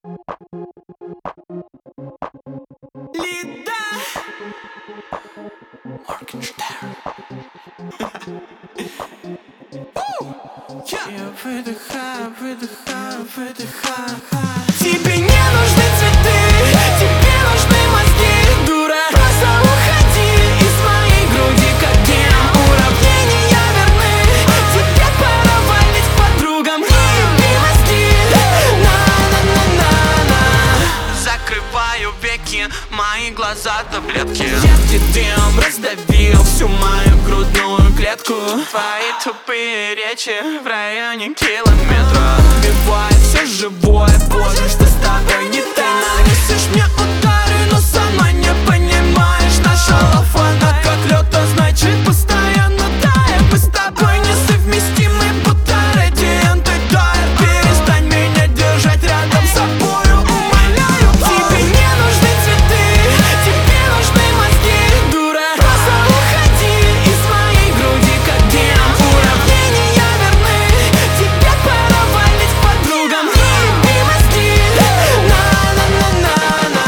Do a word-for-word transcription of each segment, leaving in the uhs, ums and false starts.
Лида Моргенштерн. Я выдыхаю, выдыхаю, выдыхаю. Тебе не нужны цветы, тебе нужны мозги, дура. Просто уходи из моей груди, как гем. Уравнения верны, тебе пора валить к подругам. Еби мозги, на-на-на-на-на. Закрываю веки, мои глаза таблетки. Едкий дым раздавил всю мою грудную клетку. Твои тупые речи в районе километра убивает все живое, боже, что с тобой не так. Нанесешь мне удары, но сама не понимаешь. Наша лава, она как лед, а значит постоянно тает. Мы с тобой несовместимы, будто радианты тают. Перестань меня держать рядом с собою, умоляю. Тебе не нужны цветы, тебе нужны мозги, дура. Просто уходи из моей груди, как гем. Уравнения верны, тебе пора валить к подругам. Еби мозги, на-на-на-на-на,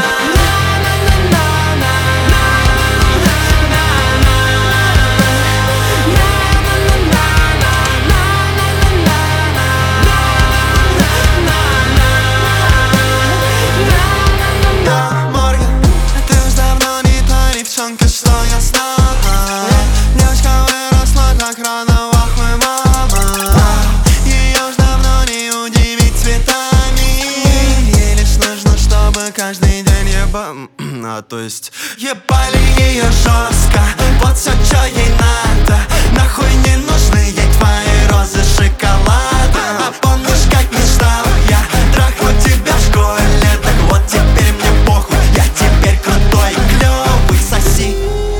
Морген, ты уж давно не та девчонка, что я знал. Девочка выросла так рано, охуй, мама. Ее уж давно не удивить цветами. Ей лишь нужно, чтобы каждый день еба... А, то есть ебали ее жестко. Вот все, что ей надо. Нахуй не нужны ей твои розы шоколада. А помнишь, как мечтал я трахнуть тебя в школе? Так вот теперь мне похуй, я теперь крутой, клёвый. Соси,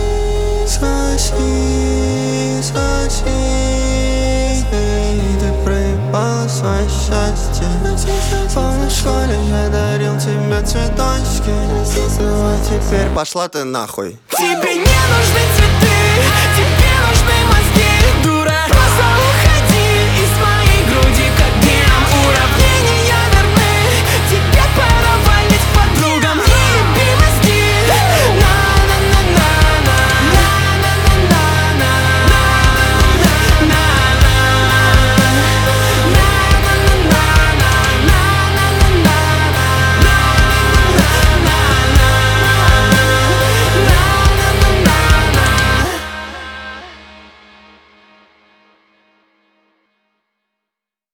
соси, соси. Ты проебала свое счастье. Помнишь, в школе я дарил тебе цветочки. Ну а теперь пошла ты нахуй. тебе не нужны цветы, тебе нужны мозги, дура.